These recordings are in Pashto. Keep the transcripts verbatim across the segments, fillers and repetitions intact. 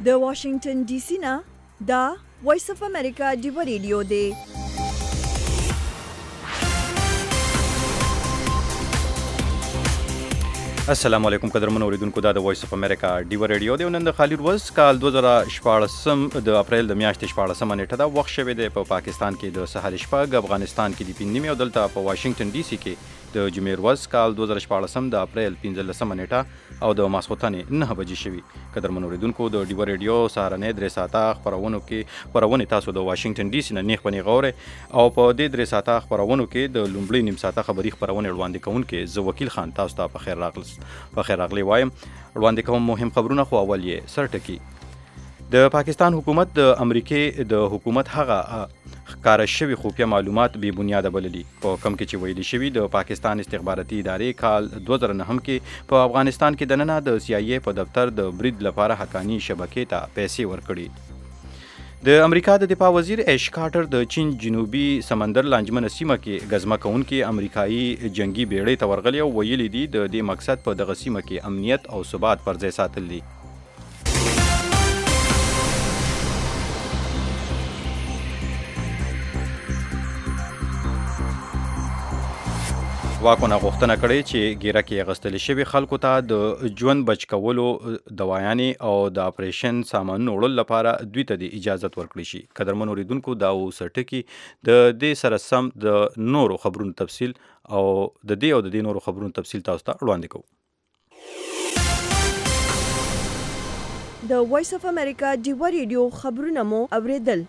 د واشنگټن ډي سي نه دا وایس اف امریکا ډیو ریډیو دی. السلام علیکم قدرمن اوریدونکو، دا د وایس اف امریکا ډیو ریډیو دی. نن د خالد ورځ کال دوه زره شپاړسم د اپریل د میاشتې شپاړسمه نیټه ده. وخت شوی دی په پاکستان کې د سهار شپږ، افغانستان کې د پنځه نیمې او دلته په واشنگټن ډي سي کې د جمعې ورځ کال دوه زره شپاړسم د اپریل پنځلسمه نیټه او د ماسخوتن نه بجې شوي. قدرمن اوریدونکو، د ډیو ریډیو سهارنۍ درې ساعته خپرونو کې خپرونې تاسو د واشنگټن ډي سي نه نیغ په نیغ اورئ او په دې درې ساعته خپرونو کې د لومړۍ نیم ساعته خبري خپرونې وړاندې کوونکي زه وکیل خان تاسو ته په خیر راغلم په خیر راغلی وایم. وړاندې کوم مهم خبرونه، خو اول یې سرټکی. د پاکستان حکومت د امریکې د حکومت هغه ښکاره شوي خفیه معلومات بې بنیاده بللي، په کم کې چې ویلي شوي د پاکستان استخباراتي ادارې کال دوه زره نهم کې په افغانستان کې دننه د سی آی ای په دفتر د برید لپاره حقاني شبکې ته پیسې ورکړي. د امریکا د دفاع وزیر ایش کارټر د چین جنوبي سمندر لانجمنه سیمه کې ګزمه کوونکي امریکایي جنگي بیړۍ ته ورغلي او ویلي دي د دې مقصد په دغه سیمه کې امنیت او ثبات پر ځای ساتل دي. واکونه غوښتنه کړې چې ګیره کې اغوستل شوي خلکو ته د ژوند بچ کولو دوايانې او د اپریشن سامانونو وړلو لپاره دوی ته د اجازت ورکړي شي. قدرمن اوریدونکو، دا اوس ټکي د دې سره سم د نورو خبرونو تفصیل او د دې او د دې نورو خبرونو تفصیل تاسو ته وړاندې کوو. د وایس اف امریکا ډیو ریډیو خبرونه مو اوریدل.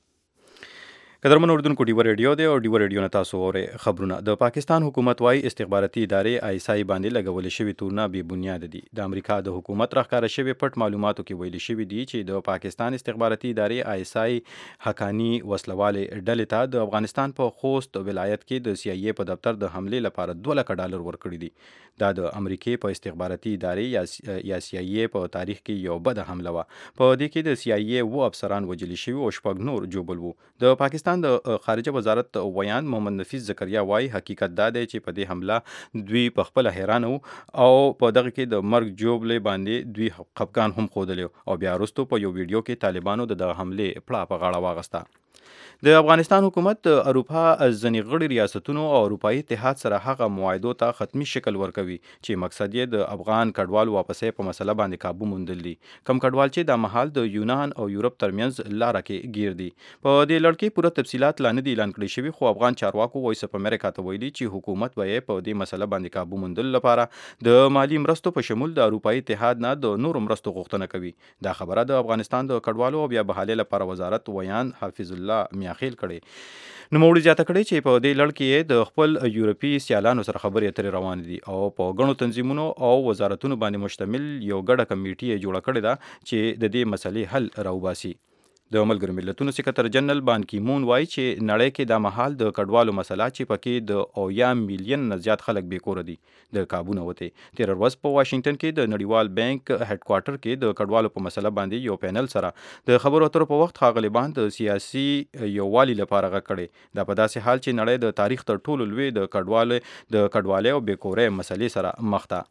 قدرمن اوریدونکو، ډیو ریډیو دی او ډیو ریډیو نه تاسو اورئ خبرونه. د پاکستان حکومت وايي استخباراتي ادارې آی اس آی باندې لګولې شوي تورونه بې بنیاده دي. د امریکا د حکومت راښکاره شوي پټ معلوماتو کې ویلي شوي دي چې د پاکستان استخباراتي ادارې آی اس آی حقاني وسلوالې ډلې ته د افغانستان په خوست ولایت کې د سی آی ای په دفتر د حملې لپاره دوه لکه ډالر ورکړي دي. دا د امریکې په استخباراتي ادارې یا سی آی ای په تاریخ کې یو بده حمله وه. په دې کې د سی آی ای اووه افسران وژلي شوي او شپږ نور جوبل وو. د پاکستان د خارجه وزارت ویان محمد نفیس زکریا وایي حقیقت دا دی چې په دې حمله دوی په خپله حیران وو او په دغه کې د مرګ جوبلې باندې دوی خفګان هم ښودلی او بیا وروستو په یو ویډیو کې طالبانو د دغه حملې پړه په غاړه واغسته. د افغانستان حکومت د اروپا ځینې غړي ریاستونو او اروپایي اتحاد سره هغه معاهدو ته ختمي شکل ورکوي چې مقصد یې د افغان کډوالو واپسۍ په مسله باندې کابو موندل دي. کم کډوال چې د مهال د یونان او یورپ ترمنځ لاره کې گیر دي. په دې لړ کې پوره تفصیلات لا نه دي اعلان کړي شوي، خو افغان چارواکو وایس اف امریکا ته ویلي چې حکومت به یې په دې مسله باندې کابو موندلو لپاره د مالی مرستو په شمول د اروپایي اتحاد نه د نورو مرستو غوښتنه کوي. دا خبره د افغانستان د کډوالو او بیا بحالۍ لپاره وزارت ویان حافظ الله میاخیل کړي. نوموړي زیاته کړې چې په دې لړ کې د خپل یورپي سیالانو سره خبرې اترې روانې دي او په ګڼو تنظیمونو او وزارتونو باندې مشتمل یو ګډه کمیټي یې جوړه کړې ده چې د دې مسلې حل راوباسي. د ملګرو ملتونو سکرتر جنرال بان کی مون وایي چې نړۍ کې دا مهال د کډوالو مسله چې پکې د اویا میلیون نه زیات خلک بې کوره دي د کابو نه وتې. تېره ورځ په واشنګټن کې د نړیوال بانک هډ کوارټر کې د کډوالو په مسله باندې یو پینل سره د خبرو اترو په وخت ښاغلي بان د سیاسي یووالي لپاره غږ کړی. دا په داسې حال چې نړۍ د تاریخ تر ټولو لوی د کډوالۍ د کډوالۍ او بې کورۍ مسلې سره مخ ده.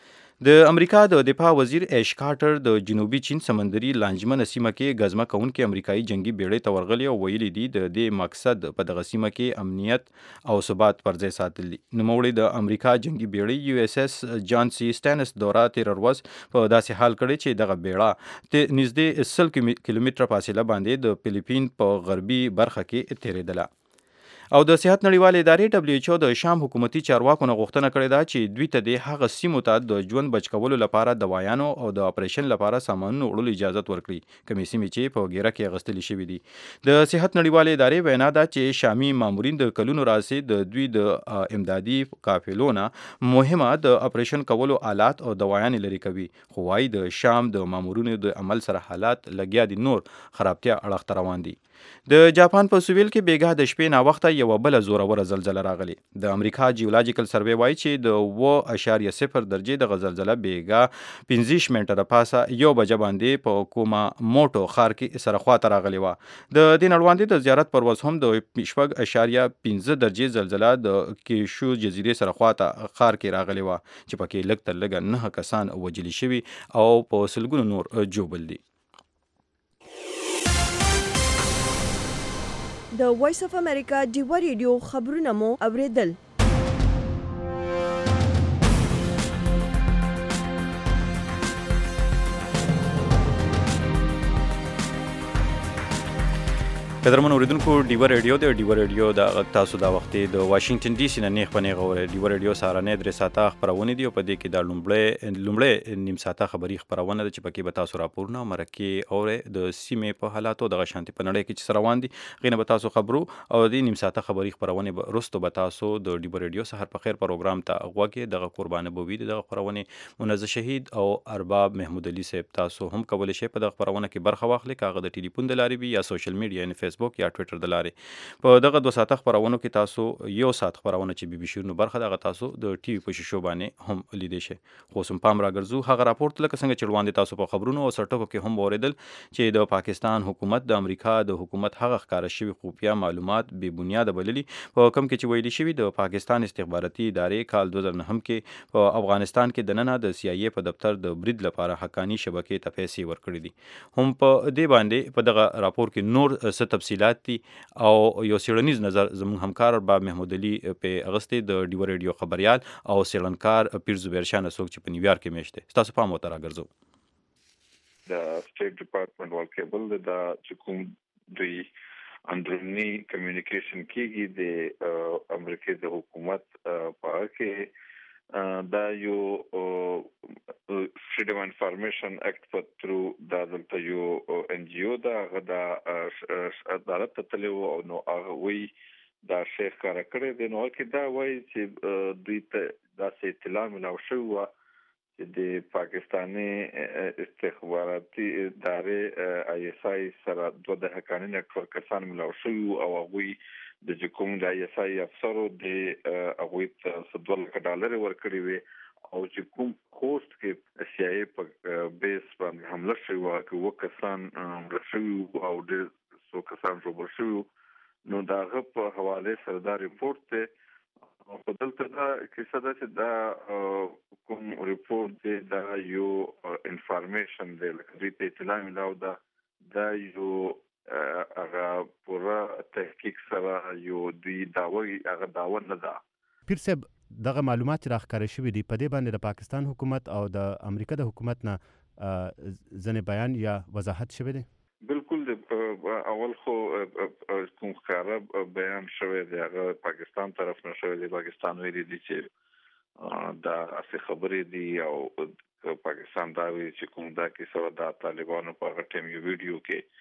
د امریکا د دفاع وزیر ایش کارټر د جنوبي چین سمندري لانجمنه سیمه کې ګزمه کوونکي امریکایي جنگي بیړۍ ته ورغلي او ویلي دي د دې مقصد په دغه سیمه کې امنیت او ثبات پر ځای ساتل دي. نوموړي د امریکا جنگي بیړۍ یو اس اس جان سی سټینس دوره تېره ورځ په داسې حال کړی چې دغه بیړه نږدې سل کیلومتره فاصله باندې د فلیپین په غربي برخه کې تېرېدله. او د صحت نړیوالې ادارې دبلیو ایچ او د شام حکومتي چارواکو نه غوښتنه کړې ده چې دوی ته د هغه سیمو ته د ژوند بچ کولو لپاره دوايانو او د اپریشن لپاره سامانونو وړلو اجازت ورکړي، کومې سیمې چې په ګیره کې اغوستلې شوي دي. د صحت نړیوالې ادارې وینا ده چې شامي مامورین د کلونو راهیسې د دوی د امدادي قافلو نه مهمه د اپریشن کولو آلات او دوايانې لرې کوي، خو وايي د شام د مامورینو د عمل سره حالات لګیا دي نور خرابتیا اړخ ته روان دي. د جاپان په سویل کې بیګا د شپې ناوخته یوه بله زوروره زلزله راغلې. د امریکا جیولاجیکل سروې وایي چې د اوه اشاریه صفر درجې دغه زلزله بیګا پنځه ویشت منټه د پاسه یو بجه باندې په کوما موټو ښار کې سره خواته راغلې وه. د دې نړوندې د زیارت پر ورځ هم د شپږ اشاریه پنځه درجې زلزله د کیشو جزیرې سره خواته ښار کې راغلې وه چې پکې لږ تر لږه نهه کسان وژلي شوي او په سلګونو نور جوبل دي. د وایس اف امریکا ډیوا ریډیو خبرونه مو اوریدل. قدرمن اوریدونکو ډیوا ریډیو د ډیوا ریډیو د تاسو دا وخت د واشنگټن ډي سي نه نیغ پنې غوړې ډیوا ریډیو سارانه درې ساعته خبرونه دي او په دې کې د لومړی لومړی نیم ساعته خبري خبرونه د چپکی به تاسو راپورونه مرکه او د سیمې په حالاتو د غشانتي په نړۍ کې چې روان دي غینه به تاسو خبرو او د نیم ساعته خبري خبرونه به رستو به تاسو د ډیوا ریډیو سحر په خیر پروګرام ته غوږی د قربانه بووی د خبرونه منزه شهید او ارباب محمود علي صاحب تاسو هم کولای شئ په د خبرونه کې برخه واخلئ کاغه د ټلیفون د لارې یا سوشل میډیا ان فیسبوک یا ټوئیټر د لارې په دغه دوه ساعته خبرونه کې تاسو یو ساعت خبرونه چې بي بي شنو برخه دغه تاسو د ټي وي په شیشو باندې هم لیدئ شئ. خو سم پام راګرځو هغه راپورټ لکه څنګه چې وړاندې تاسو په خبرونو او سرټکو کې هم اوریدل چې د پاکستان حکومت د امریکا د حکومت هغه ښکار شوی خفیه معلومات بے بنیاد بللي په کم کې چې ویلي شوی د پاکستان استخباراتي ادارې کال دوه زره نهم کې په افغانستان کې د ننه د سی آی ای په دفتر د برید لپاره حقانی شبکې ته پیسې ورکړي دي. هم په دې باندې په دغه راپور کې نور څه تفصيلات دي او یو سیړنیز نظر زموږ همکار ارباب محمود علي په اغستې د ډیوا ریډیو خبريال او سیړنکار پیر زبیر شاه نسوک چې په نیویارک کې میشته تاسو په مو تر راګرځو. د سټیټ ډپارټمنټ ول کېبل د چکم دوی اندرونی کمیونیکیشن کېږي د امریکای د حکومت په کې دا یو فریډم انفارمیشن اکټ په ترو دا دلته یو ان جی او دا غدا عدالت ته تلو او نو هغه وی دا شیخ کار کړی دی نو کې دا وایي چې دوی ته دا سه اطلاع ملو شو چې د پاکستاني استخباراتي ادارې آی اس آی سره دوه د حقانی نتورک کسان ملو شو او هغه د کوم د آی اس آی افسرو د هغه ته دوه لک ډالر ورکړي وي او چې کوم کوست کې سی آی ای په بیس باندې حمله شوی او کې وکسان رسوي او د څو کسان جوړ شوی نو داغه په حواله سره دا ریپورت ته په دلته دا کیسه ده چې دا کوم ریپورت دی دا یو انفارمیشن دی لکه دې اطلاع ملاو دا دا یو هغه پورا تحقیق سره یو دوی داوی هغه داوا نه ده. پیر صاحب دغه معلومات راخاره شوې دي په دې باندې د پاکستان حکومت او د امریکا د حکومت نه ځنې بیان یا وضاحت شوی دی؟ بالکل اول خو کوم ښکاره بیان شوی دی هغه پاکستان طرف نه شوی دی. پاکستان ویلي دي چې دا اصلي خبرې دي او پاکستان دا ویلي چې کوم دا کې سره د طالبانو په هغه ټیم یو ویډیو کې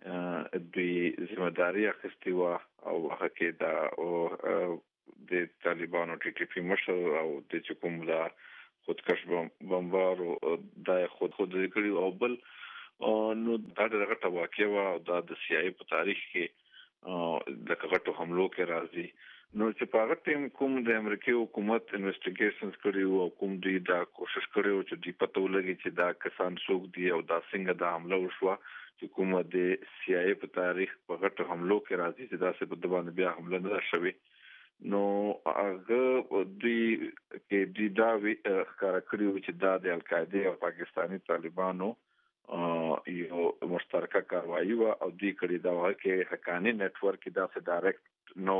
دوی ځمداري اخیستې وه او هغه کې دا او د طالبانو ټي ټي پی مشر او د کوم دا خودکش بمبار او د خود خود کړي او بل نو دا دغه تواکه وا او د سی آی په تاریخ کې د کغټو حملو کې راځي نو چې په هغه ټیم کوم د امریکای حکومت انویسټیګیشنز کړي او کوم دوی دا کوشش کړي چې دوی پته ولګي چې دا کسان څوک دي او دا څنګه د حمله وشوه چې کوم د سی آی ای په تاریخ په غټو حملو کې راځي چې دا څه په دبان بیا حمله نه شوي نو هغه دوی کې د دا ښکارا کړی چې دا د القاعده او پاکستانی طالبانو یو مشترکه کاروایی و او دوی کړي دا وایي چې حقانی نتورک دا څه ډایرکټ نو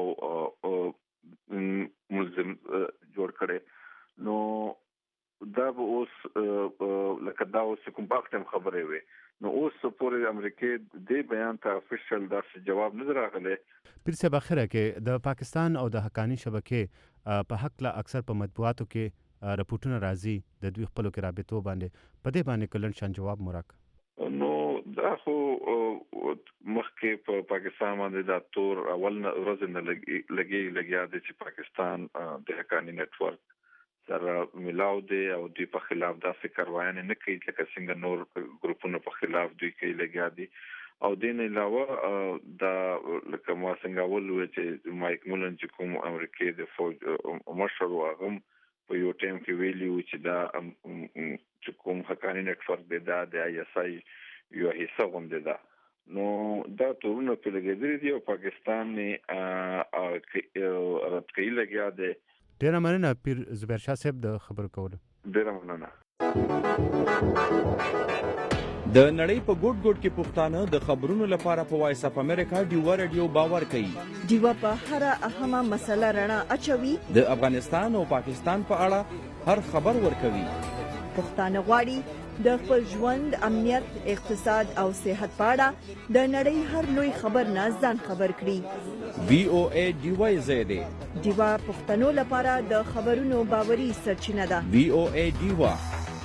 ملزم جوړ کړي نو دا به اوس لکه دا اوس کوم وخت خبرې وي نو اوس پورې امریکای د بیان ته افیشل دا جواب نه راغلی. پیر صاحب اخره کې د پاکستان او د حقانی شبکې په حق لا اکثر په مطبوعاتو کې رپورټونه راځي د دوی خپلو کې رابطو باندې په دې باندې کلن شان جواب مرک نو دا خو مخکې په پاکستان باندې دا تور اول ورځ نه لګي لګیا د چې پاکستان د حقانی نتورک سره ملاو دی او دوی په خلاف دا فکر وایي نه کوي لکه څنګه نور ګروپونو په خلاف دوی کوي لګیا دي او دین علاوه دا لکه ما څنګه ول چې مایک مولن چې کوم امریکای د فوج مشر واغم په یو ټیم کې ویلیو چې دا چې کوم حقانی نتورک دی دا د آی اس آی یو حصہ غونډه ده نو دا تورونه په لګیدل دي او پاکستان نه رات کوي لګیا دی. ډیره مننه پیر زبیر شاه صاحب د خبرو کولو. ډیره مننه. د نړۍ په ګوټ ګوټ کې پښتانه د خبرونو لپاره په وایس اف امریکا ډیوا رادیو باور کوي. ډیوا په هر اهمه مسله رڼا اچوي. د افغانستان او پاکستان په اړه هر خبر ورکوي. پښتانه غواړي د خپل ژوند، امنیت، اقتصاد او صحت په اړه د نړۍ هر لوی خبر نه ځان خبر کړي. وی او ای ډیوا زیاده ډیوا پښتنو لپاره د خبرونو باوري سرچینه ده. وی او ای ډیوا.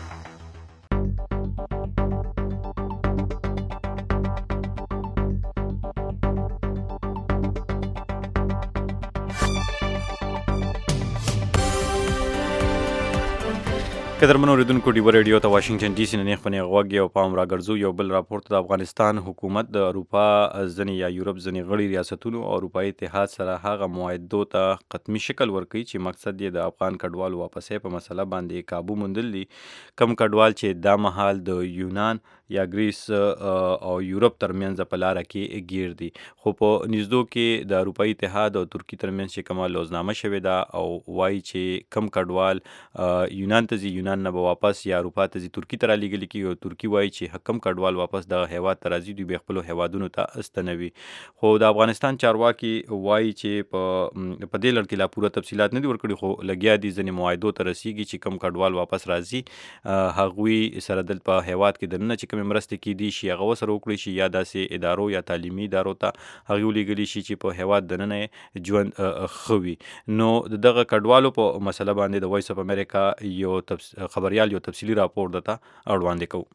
قدرمنو اوریدونکو ډیوا ریډیو ته واشنگټن ډي سي نه خپنې غوږ او پام راګرځو. یو بل راپورټ د افغانستان حکومت د اروپا ځنې یا یورپ ځنې غړي ریاستونو او اروپایي اتحاد سره هغه معاهدو ته قطمي شکل ورکوي چې مقصد یې د افغان کډوالو واپسې په مسله باندې قابو موندل دي. کم کډوال چې دا مهال د یونان یا گریس او یورپ ترمنځ په لاره کې ګیر دي، خو په نږدو کې د اروپایي اتحاد او ترکی ترمنځ چې کومه لوزنامه شوې ده او وایي چې کم کډوال یونان ته ځي، یونان نه به واپس یا اروپا ته ځي، ترکی ته رالیږل کېږي او ترکی وایي چې کم کډوال واپس دغه هیواد ته راځي دوی به خپلو هیوادونو ته ستنوي. خو د افغانستان چارواکي وایي چې په په دې لړ کې لا پوره تفصیلات نه دي ورکړي، خو لګیا دي ځینې معاهدو ته رسیږي چې کم کډوال واپس راځي هغوی سره دلته په هیواد کې دننه چې کومې مرستې کېدی شي هغه ورسره وکړي شي، یا داسې ادارو یا تعلیمي ادارو ته هغوی ولېږلي شي چې په هیواد دننه ژوند ښه وي. نو د دغه کډوالو په مسله باندې د وایس اف امریکا یو خبریال یو تفصیلي راپور درته اړوندې کوو.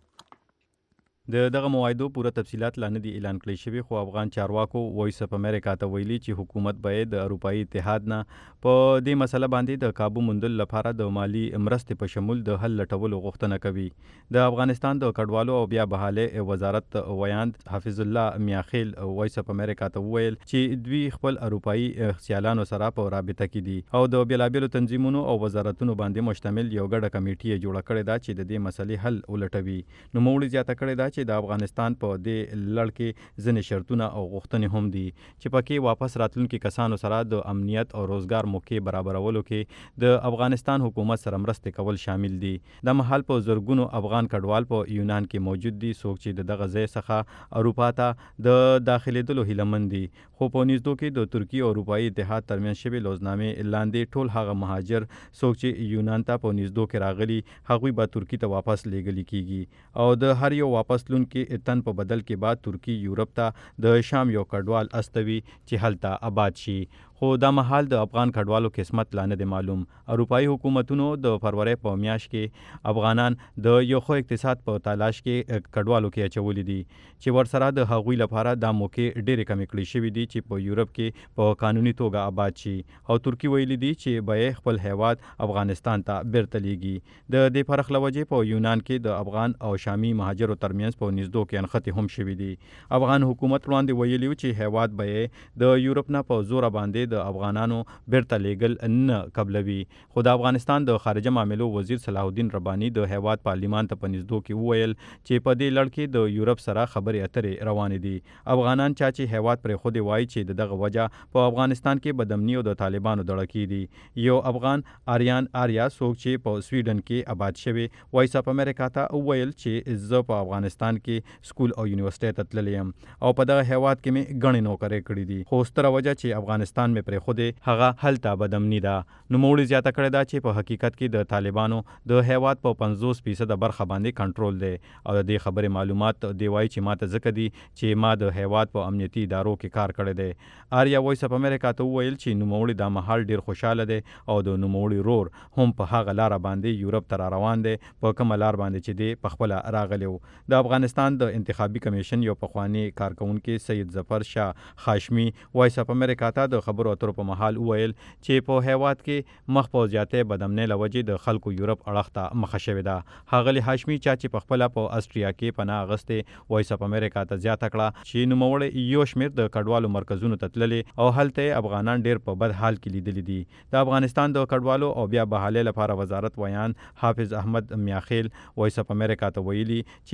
د دغه معاهدو پوره تفصیلات لا نه دي اعلان کړی شوي، خو افغان چارواکو وایس اف امریکا ته ویلي چې حکومت به د اروپایي اتحاد نه په دې مسله باندې د قابو موندلو لپاره د مالی مرستې په شمول د حل لټولو غوښتنه کوي. د افغانستان د کډوالو او بیا بحالۍ وزارت ویاند حافظ الله میاخیل وایس اف امریکا ته وویل چې دوی خپل اروپایي سیالانو سره په رابطه کې دي او د بېلابېلو تنظیمونو او وزارتونو باندې مشتمل یو ګډه کمیټې یې جوړه کړې ده چې د دې مسلې حل ولټوي. نوموړي زیاته کړې ده چې د افغانستان په دې لړ کې ځینې شرطونه او غوښتنې هم دي چې پکې واپس راتلونکي کسانو سره د امنیت او روزګار موقع برابرولو کې د افغانستان حکومت سره مرستې کول شامل دي. د مهال په زرګونو افغان کډوال په یونان کې موجود دي څوک چې د دغه ځای څخه اروپا ته د داخلېدلو هیلهمند دي، خو په نږدو کې د ترکي او اروپایي اتحاد ترمنځ شوې لوزنامې لاندې ټول هغه مهاجر څوک چې یونان ته په نږدو کې راغلي هغوی به ترکي ته واپس لیږلي کېږي او د هر یو واپس لونکي تن په بدل کې بعد ترکی یورپ ته د شام یو کډوال استوي چې هلته آباد شي. خو دا مهال د افغان کډوالو قسمت لا نه دی معلوم. اروپایي حکومتونو د فروری په میاشت کې افغانان د یو ښه اقتصاد په تلاش کې کډوالو کې اچولي دي چې ورسره د هغوی لپاره دا موقع ډېرې کمې کړې شوي دي چې په یورپ کې په قانوني توګه آباد شي او ترکی ویلي دي چې به خپل هیواد افغانستان ته بیرته لیږي. د دې فرق له وجې په یونان کې د افغان او شامي مهاجرو ترمنځ په نږدو کې انخطې هم شوي دي. افغان حکومت وړاندې ویلي چې هیواد به د یورپ نه په زوره باندې د افغانانو بیرته لیږل نه قبلوي. خو د افغانستان د خارجه معاملو وزیر صلاح الدین رباني د هیواد پارلیمان ته په نږدو کې وویل چې په دې لړ کې د یورپ سره خبرې اترې روانې دي. افغانان چا چې هیواد پرېښودی وایي چې دغه وجه په افغانستان کې بدامني او د طالبانو دړکې دي. یو افغان آریان آریا څوک چې په سویډن کې آباد شوی وایس اف امریکا ته وویل چې زه په افغانستان کې سکول او یونیورسيټي ته تللی یم او په دغه هیواد کې مې ګڼې نوکرۍ کړې دي، خو ستره وجه چې افغانستان مې پرېښودی هغه هلته بدامني ده. نوموړي زیاته کړې ده چې په حقیقت کې د طالبانو د هیواد په پنځوس فیصده برخه باندې کنټرول دی او د دې خبرې معلومات دی وایي چې ما ته ځکه دي چې ما د هیواد په امنیتي ادارو کې کار کړی دی. آریا وایس اف امریکا ته وویل چې نوموړي دا مهال ډېر خوشحاله دی او د نوموړي رور هم په هغه لاره باندې یورپ ته را روان دی په کومه لار باندې چې دی پخپله راغلی و. د افغانستان د انتخابي کمیشن یو پخوانی کارکونکي سید ظفر شاه خاشمي وایس اف امریکا ته د خبرو اترو په مهال وویل چې په هیواد کې مخ په زیاتې بدامنۍ له وجې د خلکو یورپ اړخ ته مخه شوې ده. ښاغلي هاشمي چا چې پخپله په اسټریا کې پناه اخیستې وایس اف امریکا ته زیاته کړه چې نوموړی یو شمېر د کډوالو مرکزونو ته تللي او هلته یې افغانان ډېر په بد حال کې لیدلي دي. د افغانستان د کډوالو او بیا بحالۍ لپاره وزارت ویان حافظ احمد میاخیل وایس اف امریکا ته ویلي چې د شام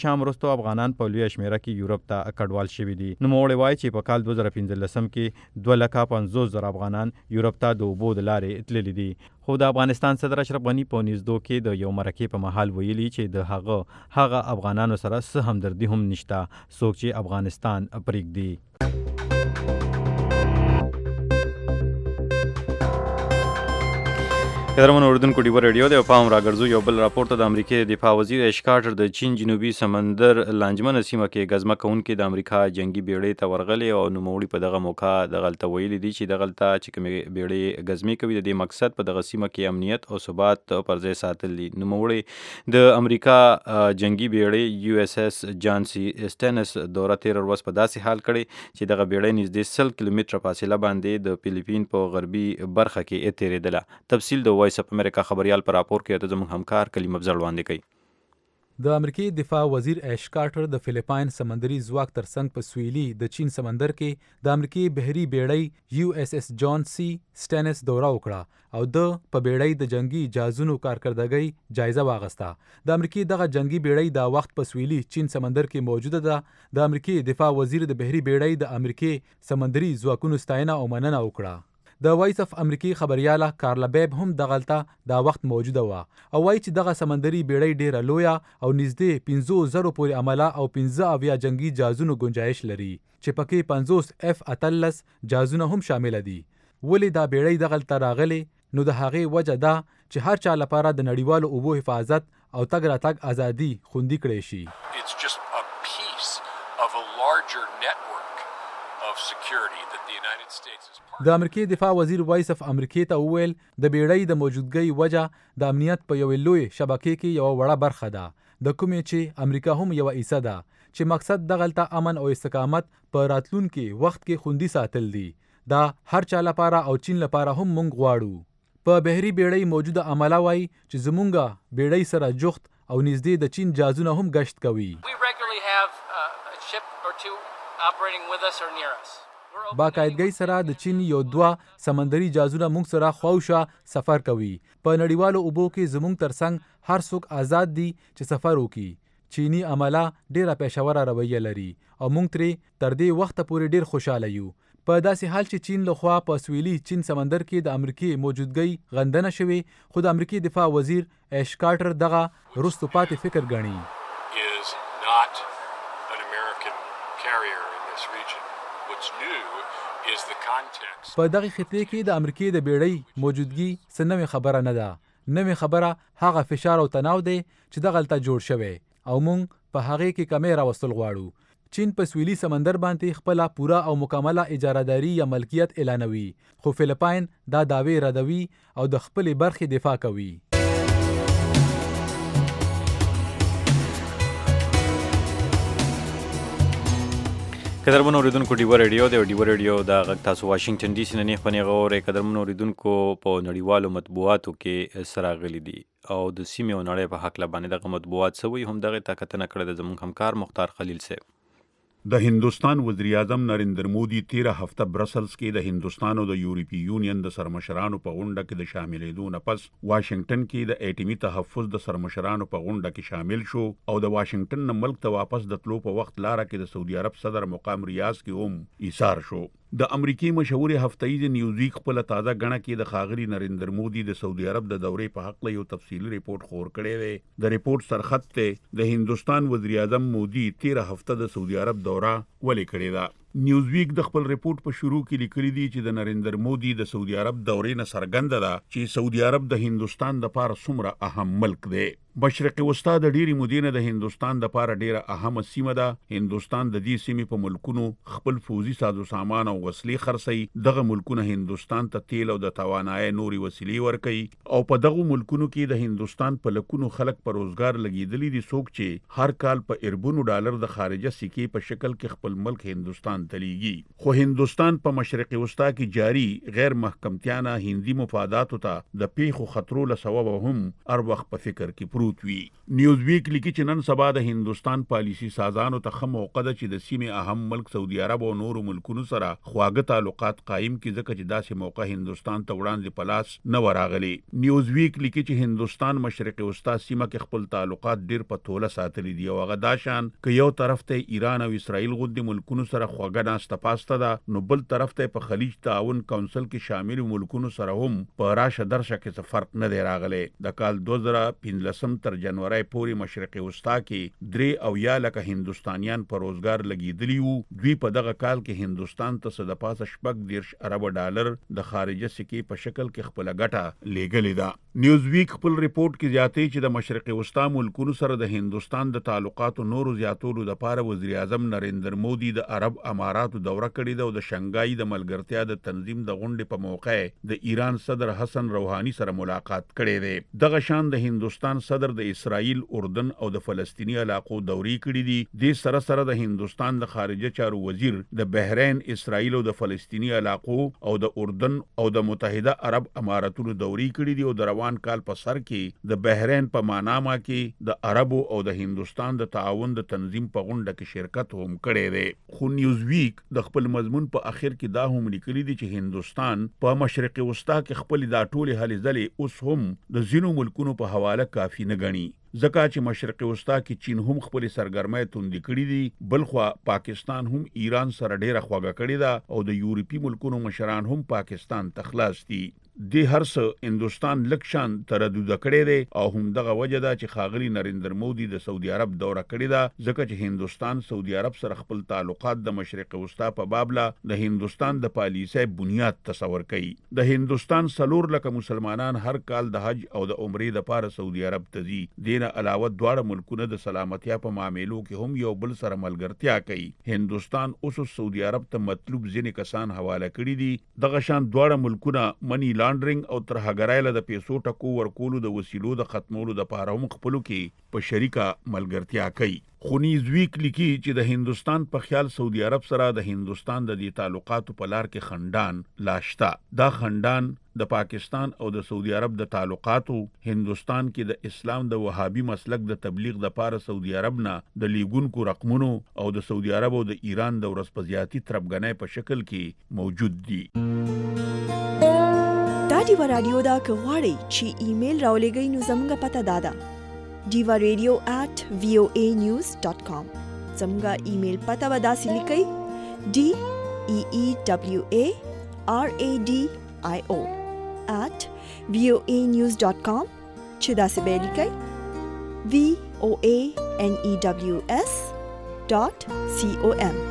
شام وروسته افغانان په لویه شمیره کې یورپ ته کډوال شوي دي. نوموړی وایي چې په کال دوه زره پنځلسم کې دوه لکه پنځوس زره افغانان یورپ ته د اوبو د لارې تللي دي. خو د افغانستان صدر اشرف غني په نږدو کې د یو مرکې په مهال ویلي چې د هغه هغه افغانانو سره څه همدردي هم نشته څوک چې افغانستان پرېږدي. قدرمن اوریدونکو ډیور ریډیو د پام راګرځو یو بل راپور ته د امریکای دفاع وزیر ایش کارټر د چین جنوبي سمندر لانجمنه سیمه کې غزمه کوونکې د امریکا جنگي بیړۍ ته ورغلي او نوموړي په دغه موقع د غلطه ویلي دي چې د غلطه چې کومې بیړۍ غزمې کوي د دې مقصد په دغه سیمه کې امنیت او ثبات پر ځای ساتل دي. نوموړي د امریکا جنگي بیړۍ یو اس اس جان سی سټینس دوره تیر ورځ په داسې حال کړي چې دغه بیړۍ نږدې سل کیلومتره فاصله باندې د فلیپین په غربي برخه کې تیرېدله. تفصیل د وایس اف امریکا خبريال پر راپور کې د زموږ همکار کلیم افضل وړاندې کوي. د امریکای دفاع وزیر ایش کارټر د فلیپاین سمندري ځواک ترڅنګ په سویلي د چین سمندر کې د امریکای بحري بیړۍ یو اس اس جان سی سټینس دوره وکړه او د په بیړۍ د جنگي جهازونو کارکردګۍ جایزه واغسته. د امریکای دغه جنگي بیړۍ د وخت په سویلي چین سمندر کې موجوده ده. د امریکای دفاع وزیر د بحري بیړۍ د امریکای سمندري ځواکونو ستاینه او مننه وکړه. د وایس اف امریکای خبرياله کارلا بیب هم دغلطه دا وخت موجوده و او وایي چې دغه سمندري بیړۍ ډیره لویه او نږدې پنځو زرو پورې عمله او پنځه اویا جنگي جهازونو گنجایش لري چې پکې پنځوس اف اتلس جهازونه هم شامل دي. ولې دا بیړۍ دغلطه راغلي؟ نو د هغې وجه ده چې هر چا لپاره د نړیوالو اوبو حفاظت او تګ راتګ ازادي خوندي کړی شي. It's just a piece of a larger network of security that the United States is part of. د امریکای دفاع وزیر وایس اف امریکای ته وویل د بیړۍ د موجودګۍ وجه د امنیت په یوې لوی شبکې کې یوه وړه برخه ده د کومې چې امریکا هم یوه حصه ده چې مقصد دغلته امن او استقامت په راتلونکي وخت کې خوندي ساتل دي. دا هر چا لپاره او چین لپاره هم مونږ غواړو. په بحري بیړۍ موجوده عمله وایي چې زمونږه بیړۍ سره جخت او نږدې د چین جهازونه هم گشت کوي. باقاعدګۍ سره د چین یو دوه سمندري جهازونه موږ سره خواوشا سفر کوي. په نړیوالو اوبو کې زموږ ترڅنګ هر څوک آزاد دي چې سفر وکړي. چینی عمله ډیره پېښوره رویه لري او موږ ترې تر دې وخته پورې ډیر خوشاله یو. په داسې حال چې چین لخوا په سویلي چین سمندر کې د امریکای موجودګۍ غندنه شوې خو د امریکای دفاع وزیر ایش کارټر دغه وروسته پاتې فکر ګڼي. په دغه خطې کې د امریکای د بیړۍ موجودګي څه نوې خبره نه ده. نوې خبره هغه فشار او تناو دی چې دغلته جوړ شوی او موږ په هغې کې کمی راوستل غواړو. چین په سویلي سمندر باندې خپله پوره او مکمله اجارهداري یا ملکیت اعلانوي خو فلیپاین دا دعوې ردوي او د خپلې برخې دفاع کوي. قدرمن اوریدونکو ډیور ریډیو د ډیور ریډیو د غږ تاسو واشنگټن ډي سي نه نه پنی غوړې قدرمن اوریدونکو په نړیوالو مطبوعاتو کې سره غلي دي او د سیمې او نړۍ په حق لبانې دغه مطبوعات سوي هم دغه طاقتنه کړی د زموږ همکار مختار خلیل صاحب. د هندوستان وزیر اعظم نریندر مودي تیره هفته برسلز کې د هندوستان او د یورپی یونین د سرمشرانو په غونډه کې د شاملېدو نه پس واشنگټن کې د ایټمي تحفظ د سرمشرانو په غونډه کې شامل شو او د واشنگټن نه ملک ته واپس د تلو په وخت لاره کې د سعودي عرب صدر مقام ریاض کې هم ایثار شو. د امریکای مشهور هفتهیز نیوزویک خپل تازه غڼه کې د خاغلی نریندر مودي د سعودي عرب د دورې په حق له یو تفصیلی ریپورت خور کړی دی. د ریپورت سرخط ته د هندوستان وزیر اعظم مودي تیره هفته د سعودي عرب دوره ولې کړې ده. نیوزویک د خپل ریپورت په شروع کې لیکلي دي چې د نریندر مودي د سعودي عرب دورې نه څرګنده ده چې سعودي عرب د هندوستان د پاره څومره اهم ملک دی. مشرق وسطا د ډیری مودې نه د هندوستان د پاره ډیره اهمه سیمه ده. هندوستان د دې سیمې په ملکونو خپل فوزي سازو سامان او وسلې خرڅي. دغه ملکونه هندوستان ته تیل او د توانایي نوري وسیلې ورکوي او په دغه ملکونو کې د هندوستان په لکونو خلک په روزګار لګیدلي دي څوک چې هر کال په اربونو ډالر د خارجه سکې په شکل کې خپل ملک هندوستان هندوستان ته لیږي. خو هندوستان په مشرق وسطا کې جاری غیر محکمتیانه هندي مفاداتو ته د پیښو خطرو له سببه هم هر وخت په فکر کې پروت وي. نیوز ویک لیکي چې نن سبا د هندوستان پالیسي سازانو ته ښه موقع ده چې د سیمې اهم ملک سعودي عرب او نورو ملکونو سره خواږه تعلقات قایم کړي، ځکه چې داسې موقع هندوستان ته وړاندې په لاس نه ورغلی. نیوز ویک لیکي چې هندوستان مشرق وسطا سیمه کې خپل تعلقات ډیر په توله ساتلي دي او هغه دا شان که یو طرف ته ایران او اسرائیل غوندې ملکونو سره خواږه ناسته پاسته ده، نو بل طرف ته په خلیج تعاون کونسل کې شامل ملکونو سره هم په راشه درشه کې څه فرق نه دی راغلی. د کال دوه زره پنځلسم تر جنوري پورې مشرق وسطا کې درې او یا لکه هندوستانیان په روزګار لګیدلی وو. دوی په دغه کال کې هندوستان ته څه د پاسه شپږ دېرش ارب ډالر د خارجه سکې په شکل کې خپله ګټه لیږلې ده. نیوز ویک خپل ریپورت کې زیاتوي چې د مشرق وسطا ملکونو سره د هندوستان د تعلقاتو نورو زیاتولو لپاره وزیر اعظم نریندر مودي د عرب اماراتو دوره کړې ده او د شنګای د ملګرتیا د تنظیم د غونډې په موقع د ایران صدر حسن روحاني سره ملاقات کړی دی. دغه شان د هندوستان صدر د اسرائیل، اردن او د فلسطینی علاقو دورې کړې دي. د سره سره د هندوستان د خارجه چارو وزیر د بحرین، اسرائیل او د فلسطینی علاقو او د اردن او د متحده عرب اماراتونو دورې کړې دي او د روان کال په سر کې د بحرین په ماناما کې د عربو او د هندوستان د تعاون د تنظیم په غونډه کې شرکت هم کړی دی. خو نیوز ویک د خپل مضمون په اخر کې دا هم لیکلي دي چې هندوستان په مشرق وسطا کې خپل دا ټولې هلې ځلې اوس هم د ځینو ملکونو په حواله کافي نه ګڼي، ځکه چې مشرق وسطا کې چین هم خپل سرګرمۍ توندې کړې دي. بلخوا پاکستان هم ایران سره ډیره خواږه کړې ده او د یورپی ملکونو مشران هم پاکستان ته خلاص دي. د هر څه هندوستان لکشان تردد کړی دی او هم دغه وجه ده چې ښاغلي نریندر مودي د سعودي عرب دوره کړې ده، ځکه چې هندوستان سعودي عرب سره خپل تعلقات د مشرق وسطا په بابله د هندوستان د پالیسۍ بنیاد تصور کوي. د هندوستان څلور لکه مسلمانان هر کال د حج او د عمرې لپاره سعودي عرب ته ځي. دینه علاوه دواړه ملکونه د سلامتیا په معاملو کې هم یو بل سره ملګرتیا کوي. هندوستان اوس سعودي عرب ته مطلوب ځینې کسان حواله کړي دي. دغه شان دواړه ملکونه منی لانډرینګ او ترهګرۍ له د پیسو ټکو ورکولو د وسیلو د ختمولو دپاره هم خپلو کې په شریکه ملګرتیا کوي. خو نیوز ویک لیکي چې د هندوستان په خیال سعودي عرب سره د هندوستان د دې تعلقاتو په لار کې خندان لاشته. دا خندان د پاکستان او د سعودي عرب د تعلقاتو هندوستان کې د اسلام د وهابي مسلک د تبلیغ د پاره سعودي عرب نه د لیګونکو رقمونو او د سعودي عرب او د ایران د ورسپزیاتی تربګنۍ په شکل کې موجود دي. دا ډیوا رادیو دا که غواړئ چې ایمیل راولېږئ نو زموږ پته دا ده diva radio at voa news dot com. زموږ ایمیل پته به داسې لیکئ d e e w a r a d i o at voa news dot com چې داسې به لیکئ v o a n e w s dot com.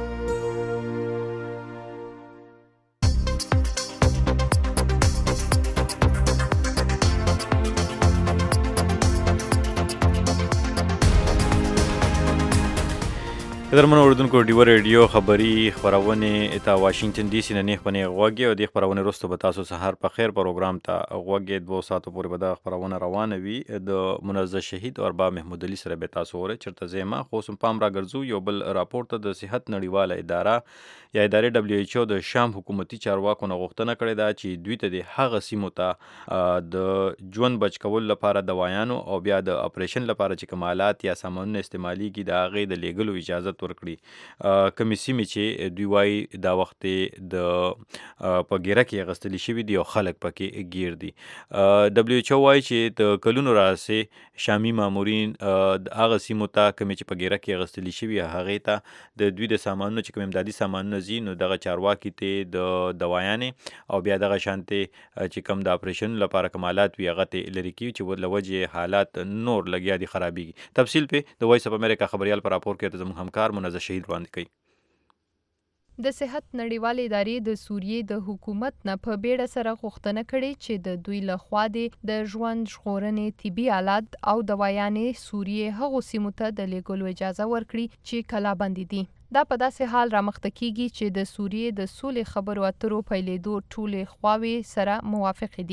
قدرمنو اوریدونکو ډیوا ریډیو خبری خبرونه ته واشنگټن ډي سي نه نه خبرونه غوږی او د خبرونه وروسته به تاسو سهار په خیر پروګرام ته غوږی دوه ساعتو پورې به د خبرونه روانه وي. د منزه شهید اربا محمود علي سره به تاسو وره چرته زما خو سم پام را ګرځو. یو بل راپور ته د صحت نړیواله اداره یا ادارې دبليو ایچ او د شام حکومتي چارواکو نه غوښتنه کړې ده چې دوی ته د هغه سیمو ته د ژوند بچ کول لپاره دوايانو او بیا د اپریشن لپاره چې کمالات یا سامانونه استعمالي کی د هغې د لیږلو اجازه ورکړي. کمې سیمې چې دوی وایي دا وخت د په ګیره کې اغستلی شوي دي او خلک پکې ګیر دي. دبليو ایچ او وایي چې د کلونو راهیسې شامي مامورین هغه سیمو ته کمې چې په ګیره کې اغستلی شوي هغې ته د دوی د سامانونو چې کوم امدادي سامانونه ځي نو دغه چارواکي ته د دوايانې او بیا دغه شانتې چې کوم د اپریشن لپاره کمالات وي هغه ته لري کیږي چې له وجې حالات نور لګیا دي خرابېږي. تفصیل په د وایس اف امریکا خبريال پر راپور کې ته زموږ همکار منزه شهید وړاندې کوي. د صحت نړیوالې ادارې د سوریې د حکومت نه په بیړه سره غوښتنه کړې چې د دوی لخوا د ژوند ژغورنې طبي آلات او دوايانې سوریې هغو سیمو ته د لیږلو اجازه ورکړي چې کلابندې دي. دا په داسې حال رامخته کیږي چې د سوریې د سولې خبرو اترو پیلېدو ټولې خواوې سره موافقې دي.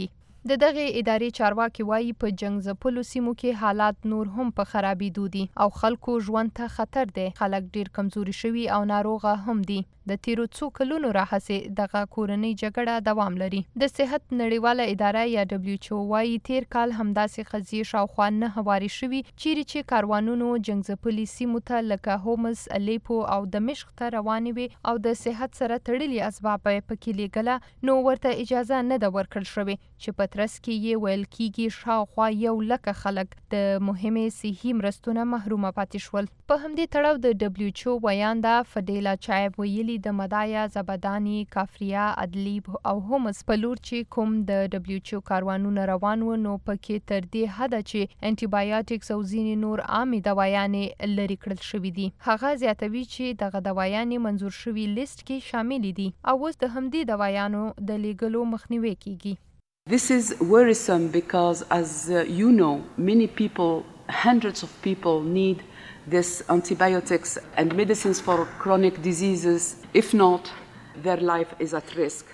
د دغه ادارې چارواکي وایي په جنگ ځپلو سیمو کې حالات نور هم په خرابېدو دي او خلکو ژوند ته خطر دی. خلک ډیر کمزوري شوي او ناروغه هم دي. د تیرو څو کلونو راهیسې دغه کورنۍ جګړه دوام لري. د صحت نړیواله اداره یا دبلیو ایچ او وایي تیر کال همداسې قضیې شاوخوا نه هوارې شوي چیرې چې کاروانونو جنگ ځپلي سیمو ته لکه هومس، الیپو او دمشق ته روانې وي او د صحت سره تړلي اسباب یې پکې لیږله، نو ورته اجازه نه ده ورکړل شوې چې په ترڅ کې یې ویل کېږي شاوخوا یو لکه خلک د مهمې صحي مرستو نه محرومه پاتې شول. په همدې تړاو د دبلیو ایچ او ویانده فډیلا چایب ویلي د مدایا، زبدانی، کافریا، ادلیب او هومس په لور چې کوم د دبلیو ایچ او کاروانونه روان و نو پکې تر دې حده چې انټي بایوټکس او ځینې نور عامې دوايانې لرې کړل شوي دي. هغه زیاتوي چې دغه دوايانې منظور شوي لیست کې شامل دي او اوس د همدې دوايانو د لیږلو مخنیوي کیږي. This is worrisome because, as uh, you know, many people, hundreds of people need this antibiotics and medicines for chronic diseases. If not, their life is at risk.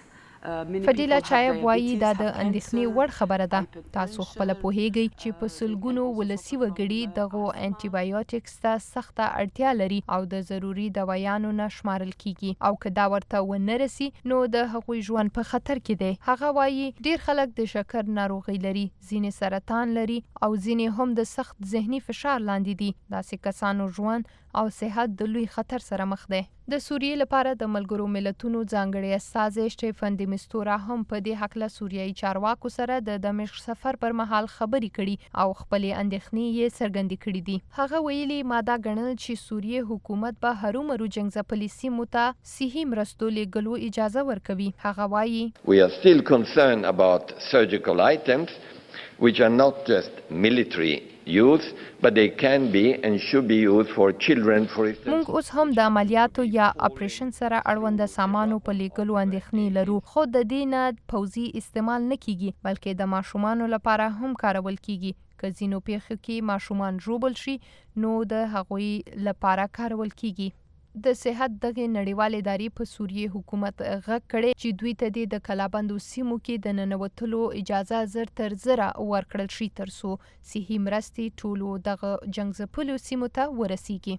فډیلا چایب وایي دا د اندېښنې وړ خبره ده. تاسو خپله پوهیږئ چې په سلګونو ولسي وګړي دغو انټي بایوټکس ته سخته اړتیا لري او د ضروري دوايانو نه شمارل کیږي او که دا ورته ونه رسي نو د هغوی ژوند په خطر کې دی. هغه وایي ډیر خلک د شکر ناروغي لري، ځینې سرطان لري او ځینې هم د سخت ذهني فشار لاندې دي. داسې کسانو ژوند او صحت د لوی خطر سره مخ دی. د سوریې لپاره د ملګرو ملتونو ځانګړی استازی شټیفن د مستورا هم په دې هکله سوریایي چارواکو سره د دمشق سفر پر مهال خبرې کړي او خپلې اندېښنې یې څرګندې کړي دي. هغه ویلي ما دا ګڼل چې سوریې حکومت به هرومرو جنګ ځپلي سیمو ته صحي مرستو لیږلو اجازه ورکوي. هغه وایي We are still concerned about surgical items which are not just military use, but they can be and should be used for children, for instance. موږ اوس هم د عملیاتو یا اپریشن سره اړوند سامانو په لیږلو اندېښنې لرو، خو د دې نه پوځي استعمال نه کیږي بلکې د ماشومانو لپاره هم کارول کیږي. که ځینو پیښو کې ماشومان ژوبل شي نو د هغوی لپاره کارول کیږي. د صحت دغه نړیوال ادارې په سوریې حکومت غږ کړی چې دوی ته د کلابندو سیمو کې د ننوتلو اجازه زر تر زره ورکړل شي ترڅو صحي مرستې ټولو دغه جنګ ځپلو سیمو ته ورسیږي.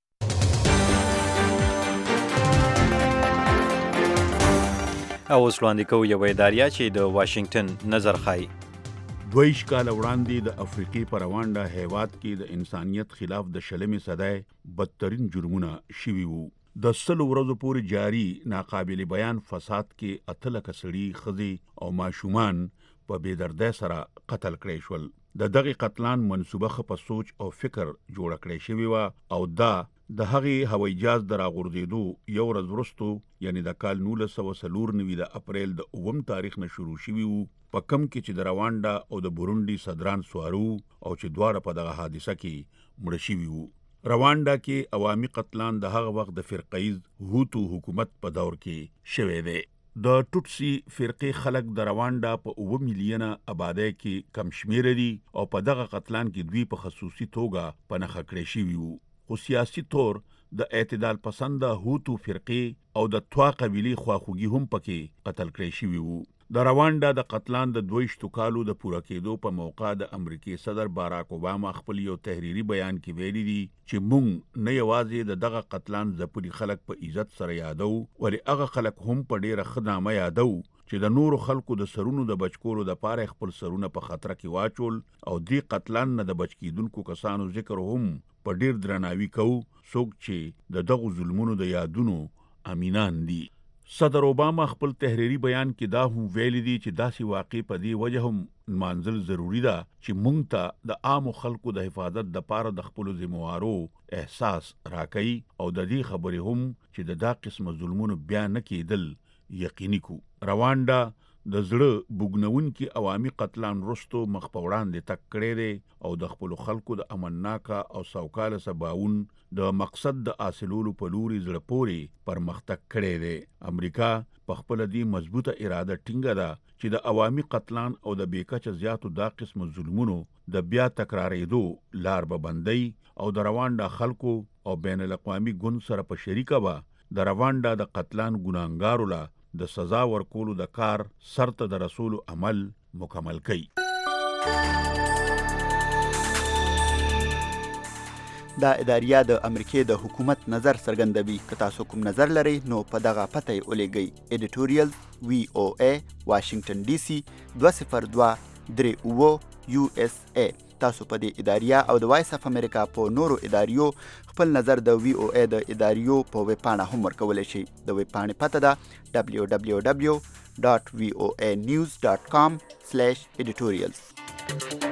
او اوس وړاندې کوو یوه اداریه چې د واشنګټن نظر ښایي. دویش کال وړاندې د افریقې په روانډا هیواد کې د انسانیت خلاف د شلمې صدای بدترین جرمونه شوي وو. د سلو ورځو پورې جاری ناقابل بیان فساد کې اته لکه سړي، ښځې او ماشومان په بې دردۍ سره قتل کړی شول. د دغې قتلان منصوبه ښه په سوچ او فکر جوړه کړې شوې وه او دا د هغې هوایي جهاز د راغورځېدو یو ورځ وروستو یعنې د کال نولس سوه څلور نوي د اپریل د اووم تاریخ نه شروع شوي وو، په کم کې چې د روانډا او د بورونډي صدران سوارو او چې دواړه په دغه حادثه کې مړه شوي وو. روانډا کې عوامي قتلان د هغه وخت د فرقه‌یز هوتو حکومت په دور کې شوی دی. د ټوټسي فرقې خلک د روانډا په اووه میلیونه آبادۍ کې کم شمیره دي او په دغه قتلان کې دوی په خصوصي توګه په نښه کړی شوي وو. خو سیاسي طور د اعتدال پسنده هوتو فرقې او د توا قبیلې خواخوږي هم پکې قتل کړی شوي وو. د روانډا د قتلان د دویشتو کالو د پوره کېدو په موقع د امریکای صدر باراک اوباما خپل یو تحریري بیان کې ویلي دي چې موږ نه یوازې د دغه قتلان ځپلي خلک په عزت سره یادو، ولې هغه خلک هم په ډیره ښه نامه یادو چې د نورو خلکو د سرونو د بچکولو دپاره خپل سرونه په خطر کې واچول او دې قتلان نه د بچ کېدونکو کسانو ذکر هم په ډیر درناوي کوو، څوک چې د دغو ظلمونو د یادونو امینان دي. صدر اوباما خپل تحریري بیان کې دا هم ویلي دي چې داسې واقع په دې وجه هم نمانځل ضروري ده چې موږ ته د عامو خلکو د حفاظت دپاره د خپلو ذموارو احساس راکوي او د دې خبرې هم چې د دا قسمه ظلمونو بیا نه کېدل یقیني کو. روانډا د زړه بوګنونکي عوامي قتلان وروستو مخ په وړاندې تګ کړی دی او د خپلو خلکو د امنناکه او سوکاله سباوون د مقصد د حاصلولو په لوري زړه پورې پرمختګ کړی دی. امریکا په خپله دې مضبوطه اراده ټینګه ده چې د عوامي قتلان او د بېکچه زیاتو دا قسم ظلمونو د بیا تکرارېدو لار به بندوي او د روانډا خلکو او بین الاقوامي ګوند سره په شریکه به د روانډا د قتلان ګناهګارو له د سزا ورکولو د کار سرته د رسولو عمل مکمل کړي. دا اداریه د امریکای د حکومت نظر څرګندوي. که تاسو کوم نظر لرئ نو په دغه پته یې ولېږئ. ایډیټوریال وی او ای واشنگټن ډي سي دوه صفر دوه درې اووه یو اس ای. تاسو په دې اداریه او د وایس اف امریکا په نورو اداریو خپل نظر د وی او ای د اداریو په ویب پاڼه هم ورکولی شئ. د ویب پاڼې پته ده دبلیو دبلیو دبلیو ډاټ وی او ای نیوز ډاټ کام سلیش ایډیټوریالز.